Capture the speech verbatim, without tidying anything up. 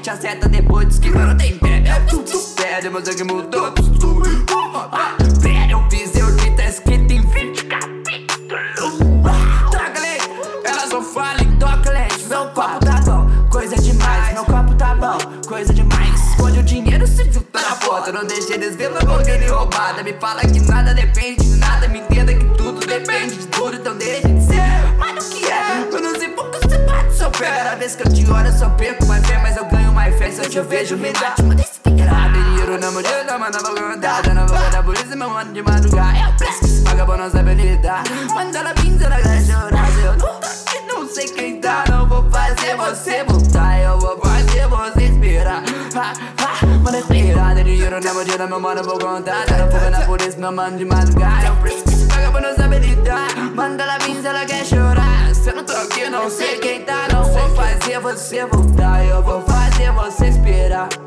te acerta depois, diz que não tem pé. Tu, tu pede, mas é que mudou. Pede, eu fiz, eu li, tá escrito em vinte capítulos. Traga leite, ela só fala e toca leite. Meu copo tá bom, coisa demais. Meu copo tá bom, coisa demais. Esconde o dinheiro, se filtra na foto. Não deixe eles ver Lamborghini roubada. Me fala que nada depende de nada. Me entenda que tudo depende de tudo. Então deixa de ser mais do que é. Eu não sei por que você bate seu pé. Cada vez que eu te olho eu só perco mais fé. Mas eu ganho mais fé se eu te vejo. Me dá uma desse picarada. Dinheiro na mulher, na mão, na boca na boca da polícia, meu mano de madrugada. Eu presto que esse vagabundo não sabe lidar. Manda ela vir, ela quer chorar. Eu não tô aqui, não sei quem tá. Não vou fazer você voltar. Eu vou fazer você esperar. Ha, ha, mano, esperada. Dinheiro na mão, meu mano, vou contar. Tá no fogo na polícia, meu mano de madrugada. Eu presto que esse vagabundo não sabe lidar. Manda ela vir, ela quer chorar. Se eu não tô aqui, não sei quem tá. Não vou fazer você voltar. Eu vou fazer